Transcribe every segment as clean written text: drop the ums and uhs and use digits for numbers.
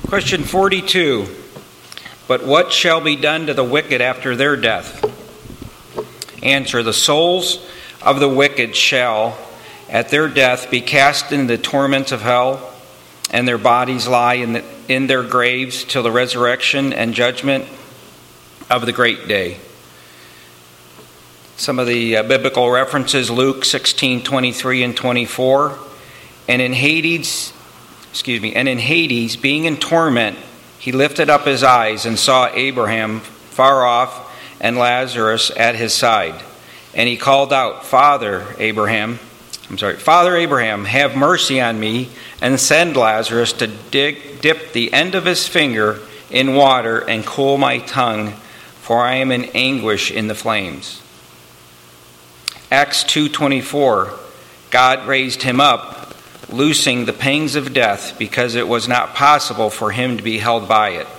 Question 42. But what shall be done to the wicked after their death? Answer. The souls of the wicked shall, at their death, be cast into the torments of hell, and their bodies lie in their graves till the resurrection and judgment of the great day. Some of the biblical references: Luke 16:23 and 24. And in Hades, being in torment, he lifted up his eyes and saw Abraham far off and Lazarus at his side. And he called out, Father Abraham, have mercy on me, and send Lazarus to dip the end of his finger in water and cool my tongue, for I am in anguish in the flames. Acts 2:24, God raised him up, loosing the pangs of death, because it was not possible for him to be held by it.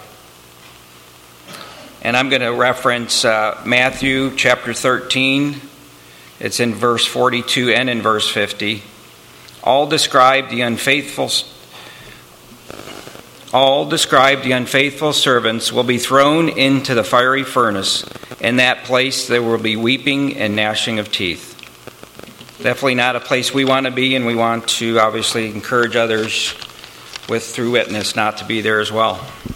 And I'm going to reference Matthew chapter 13. It's in verse 42 and in verse 50. All describe the unfaithful servants will be thrown into the fiery furnace. In that place there will be weeping and gnashing of teeth. Definitely not a place we want to be, and we want to obviously encourage others through witness not to be there as well.